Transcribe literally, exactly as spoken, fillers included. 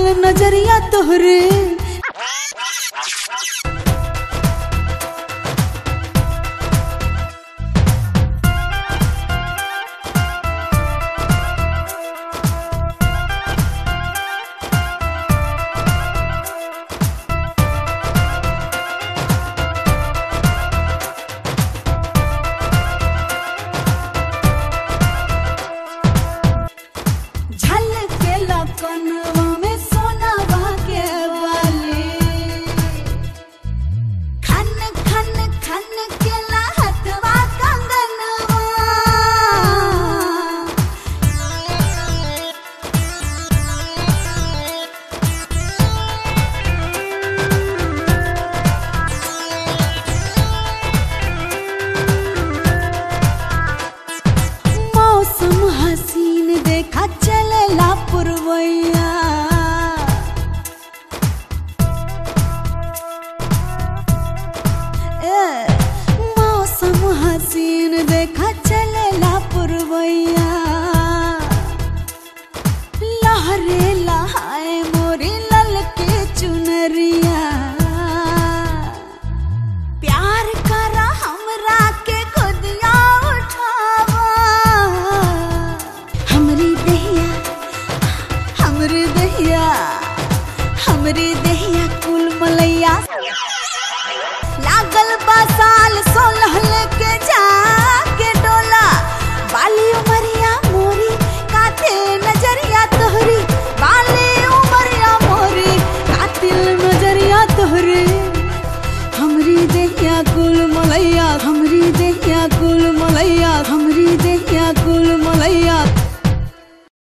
नजरिया तोहरे। कनवा में सोनावा के वाली, खन खन खन के लहतवा कंगनवा। मौसम हसीन देखा चलेला पुरवैया, मौसम हसीन देखा चलेला पुरवैया। लहरे लहाए मोरी ललके चुनरिया, प्यार करा हमरा के खुदिया उठावा। हमरी दहिया हमरी दहिया हमरी दहिया कुल मलैया, लागल बासाल सोलह लेके जाके डोला। बाली उमरिया मोरी कातिल नजरिया तोहरी, बाली उमरिया मोरी कातिल नजरिया तोहरी। हमरी दहिया कुल मलैया, हमरी दहिया कुल मलैया, हमरी दहिया कुल मलैया।